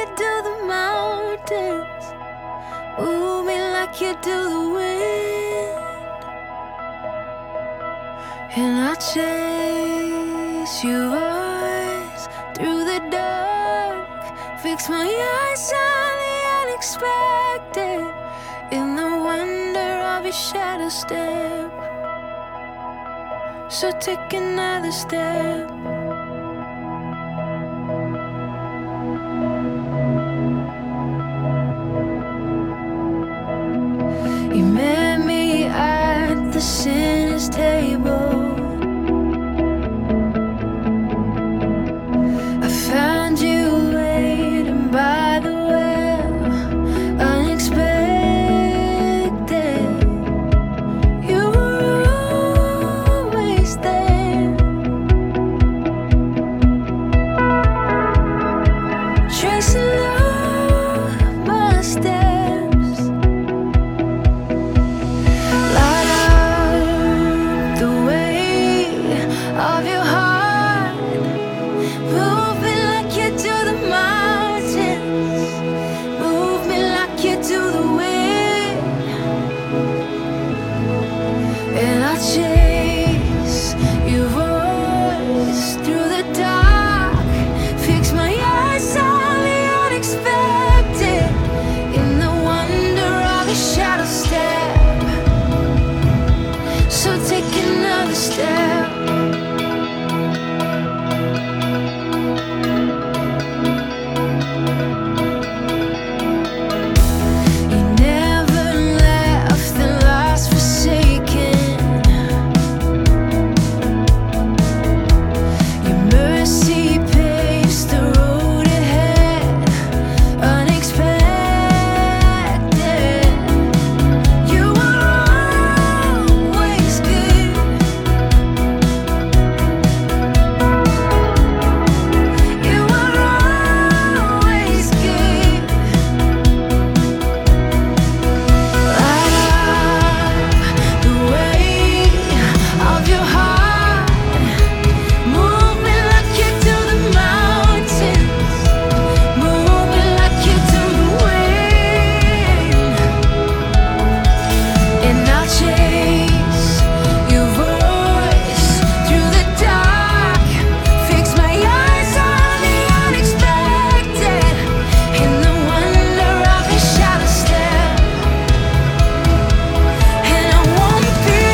you do the mountains. Move me like you do the wind. And I chase your eyes through the dark. Fix my eyes on the unexpected. In the wonder of your shadow step. So take another step. You met me at the sinner's table. I found you waiting by the well, unexpected. You were always there. Tracing all my steps. Light up the way of your heart. Move me like you do the mountains. Move me like you do the wind. And I chase your voice through the dark. Fix my eyes on the unexpected. In the wonder of your shadow step. So take another step. You never left the last forsaken. Your mercy paves the road ahead, unexpected. You are always good. You are always good. Light up the way of your heart. Move me like you do the mountains. Move me like you do the wind. And I'll chase your voice through the dark. Fix my eyes on the unexpected. In the wonder of your shadow step. And I won't be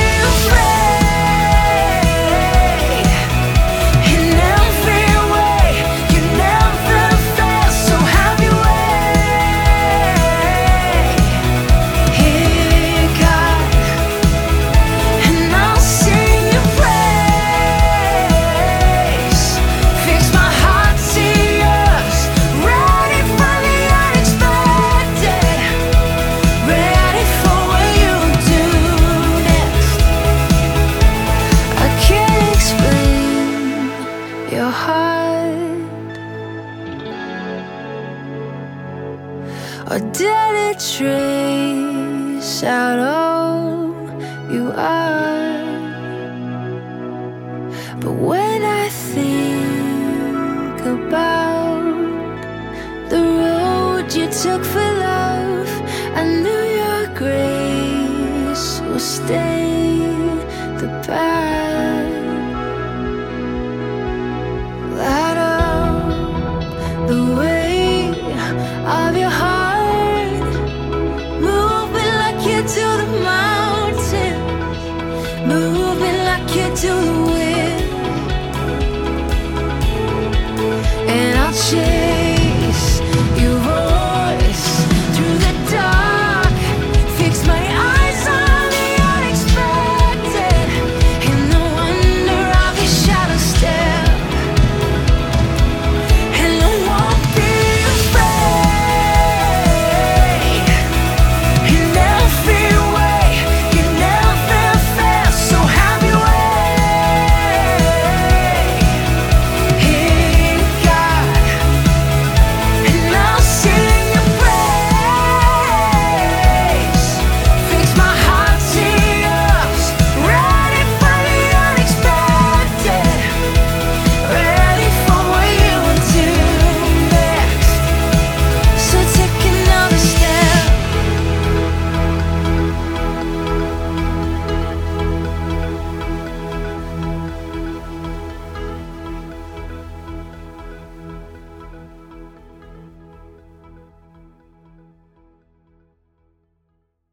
afraid. In every way, you never fail. So have your way. Here, God, and I'll sing your praise. Fix my heart to yours. Ready for the unexpected. Ready for what you do next. I can't explain your heart. Or did it trace out all you are? But when I think about the road you took for love, I knew your grace will stay the path. Light up the way of your